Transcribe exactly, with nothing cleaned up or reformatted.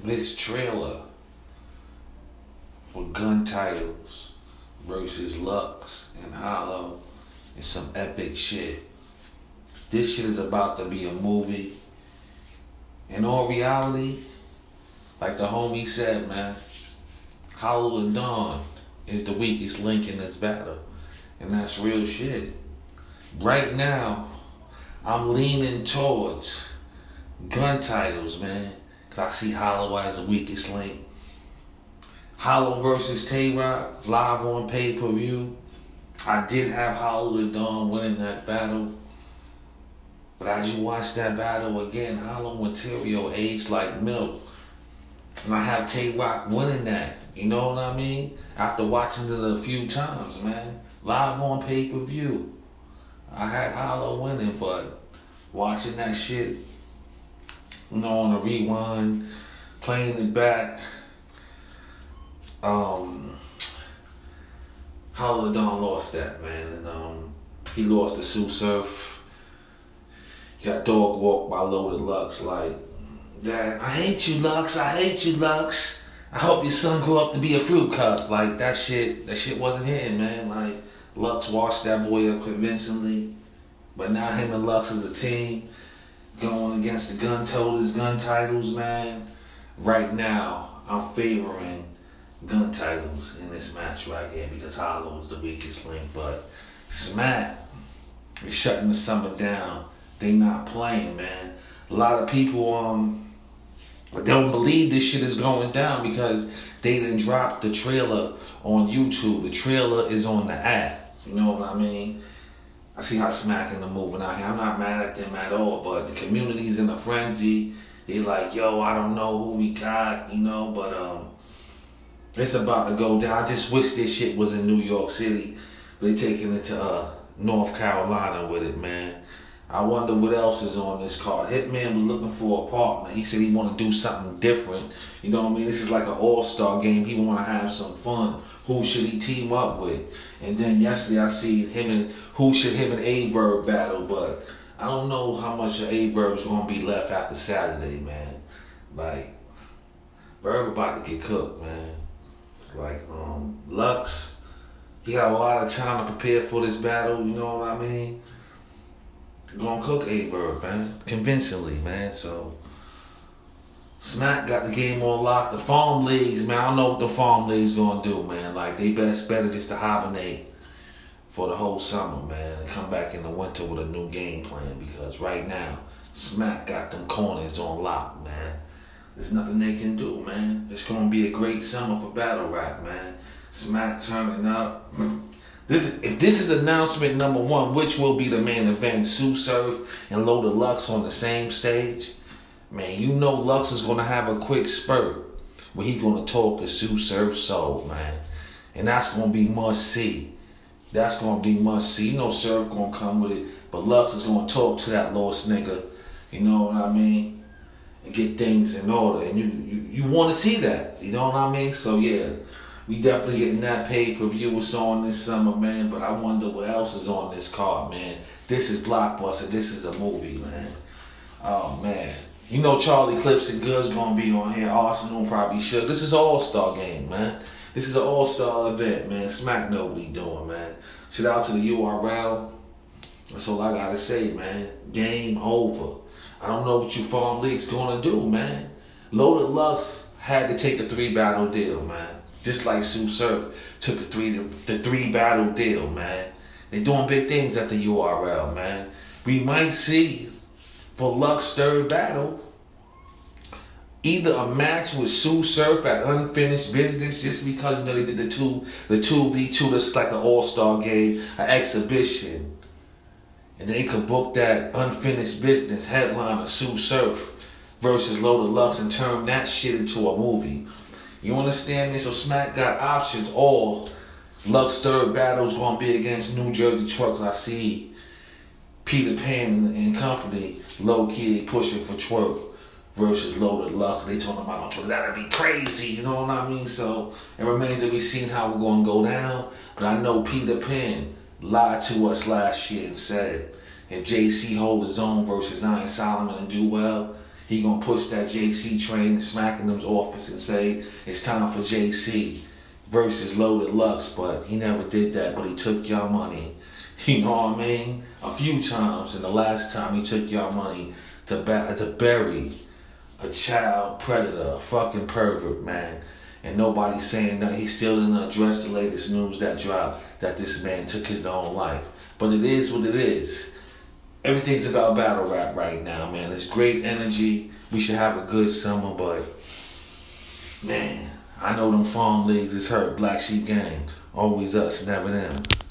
this trailer for Gun Titles versus Lux and Hollow is some epic shit. This shit is about to be a movie. In all reality, like the homie said, man, Hollow the Don is the weakest link in this battle. And that's real shit. Right now, I'm leaning towards Gun Titles, man. Cause I see Hollow as the weakest link. Hollow versus Tay-Rock, live on pay-per-view. I did have Hollow the Don winning that battle. But as you watch that battle again, Hollow material aged like milk. And I have Tay-Rock winning that. You know what I mean? After watching it a few times, man. Live on pay-per-view. I had Hollow winning, but watching that shit, you know, on a rewind, playing it back, um, Hollow the Don lost that, man. And um, he lost to Tsu Surf. He got dog walked by Loaded Lux like that. I hate you, Lux. I hate you, Lux. I hope your son grew up to be a fruit cup. Like that shit, that shit wasn't hitting, man. Like Lux washed that boy up convincingly. But now him and Lux as a team going against the Gun Totals, Gun Titles, man. Right now, I'm favoring Gun Titles in this match right here because Hollow is the weakest link. But Smack is shutting the summer down. They not playing, man. A lot of people um don't believe this shit is going down because they didn't drop the trailer on YouTube. The trailer is on the app. You know what I mean? I see how Smack and them moving out here. I'm not mad at them at all, but the community's in a frenzy. They like, yo, I don't know who we got, you know, but um, it's about to go down. I just wish this shit was in New York City. They taking it to uh, North Carolina with it, man. I wonder what else is on this card. Hitman was looking for a partner. He said he want to do something different. You know what I mean? This is like an all-star game. He want to have some fun. Who should he team up with? And then yesterday I see him and who should him and A-Verb battle, but I don't know how much of A-Verb's going to be left after Saturday, man. Like, Verb about to get cooked, man. Like, um, Lux, he had a lot of time to prepare for this battle, you know what I mean? Gonna cook A-Verb, man. Convincingly, man. So Smack got the game on lock. The farm leagues, man, I don't know what the farm leagues gonna do, man. Like they best better just to hibernate for the whole summer, man, and come back in the winter with a new game plan because right now, Smack got them corners on lock, man. There's nothing they can do, man. It's gonna be a great summer for battle rap, man. Smack turning up. This is, if this is announcement number one, which will be the main event, Tsu Surf and Loaded Lux on the same stage, man, you know Lux is going to have a quick spurt where he's going to talk to Tsu Surf's soul, man. And that's going to be must see. That's going to be must see. You know Surf going to come with it, but Lux is going to talk to that lost nigga, you know what I mean, and get things in order. And you, you, you want to see that, you know what I mean? So, yeah. We definitely getting that pay-per-view. It's on this summer, man. But I wonder what else is on this card, man. This is Blockbuster. This is a movie, man. Oh, man. You know Charlie Clips and Goods going to be on here. Arsenal probably should. This is an all-star game, man. This is an all-star event, man. Smack know what he doing, man. Shout out to the U R L. That's all I got to say, man. Game over. I don't know what you farm leagues going to do, man. Loaded Lux had to take a three-battle deal, man. Just like Tsu Surf took the three the three battle deal, man. They doing big things at the U R L, man. We might see for Lux's third battle either a match with Tsu Surf at Unfinished Business, just because you know they did the two the two v two. That's like an all-star game, an exhibition, and they could book that Unfinished Business headline of Tsu Surf versus Loaded Lux and turn that shit into a movie. You understand me? So Smack got options. All Lux's third battle is going to be against New Jersey Twerk. I see Peter Pan and company low-key pushing for Twerk versus Loaded Lux. They talking about on Twitter, that'd be crazy. You know what I mean? So it remains to be seen how we're going to go down. But I know Peter Pan lied to us last year and said if J C hold his own versus Iron Solomon and do well, he gonna push that J C train and smack in them's office and say it's time for J C versus Loaded Lux, but he never did that. But he took y'all money, you know what I mean, a few times. And the last time he took y'all money to ba- to bury a child predator, a fucking pervert, man. And nobody's saying that. He still didn't address the latest news that dropped that this man took his own life. But it is what it is. Everything's about battle rap right now, man. It's great energy. We should have a good summer, but man, I know them farm leagues is hurt. Black Sheep Gang, always us, never them.